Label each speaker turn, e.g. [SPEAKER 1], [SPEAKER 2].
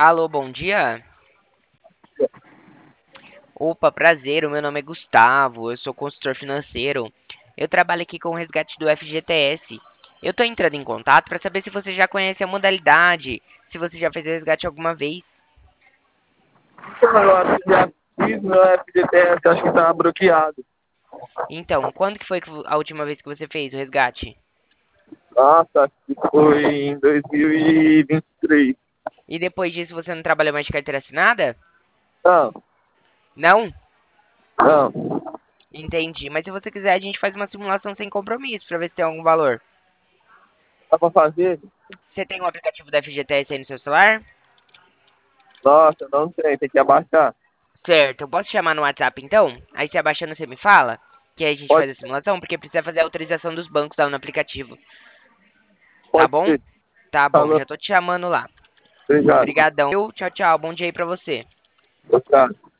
[SPEAKER 1] Alô, bom dia. Opa, prazer. O meu nome é Gustavo. Eu sou consultor financeiro. Eu trabalho aqui com o resgate do FGTS. Eu tô entrando em contato para saber se você já conhece a modalidade, se você já fez o resgate alguma vez.
[SPEAKER 2] Eu acho que já fiz meu FGTS, acho que tá bloqueado.
[SPEAKER 1] Então, quando que foi a última vez que você fez o resgate?
[SPEAKER 2] Nossa, acho que foi em 2023.
[SPEAKER 1] E depois disso você não trabalhou mais de carteira assinada?
[SPEAKER 2] Não,
[SPEAKER 1] Não?
[SPEAKER 2] não.
[SPEAKER 1] Entendi. Mas se você quiser, a gente faz uma simulação sem compromisso para ver se tem algum valor.
[SPEAKER 2] Dá pra fazer?
[SPEAKER 1] Você tem um aplicativo do FGTS aí no seu celular?
[SPEAKER 2] Nossa, não tem que abaixar.
[SPEAKER 1] Certo, eu posso te chamar no WhatsApp então? Aí você abaixando você me fala, que aí a gente
[SPEAKER 2] Pode,
[SPEAKER 1] faz a simulação, porque precisa fazer a autorização dos bancos lá no aplicativo. Tá
[SPEAKER 2] pode
[SPEAKER 1] bom?
[SPEAKER 2] ser.
[SPEAKER 1] Tá bom,
[SPEAKER 2] Falou,
[SPEAKER 1] já tô te chamando lá.
[SPEAKER 2] obrigado.
[SPEAKER 1] Obrigadão. Tchau, tchau. Bom dia aí pra você.
[SPEAKER 2] Obrigado.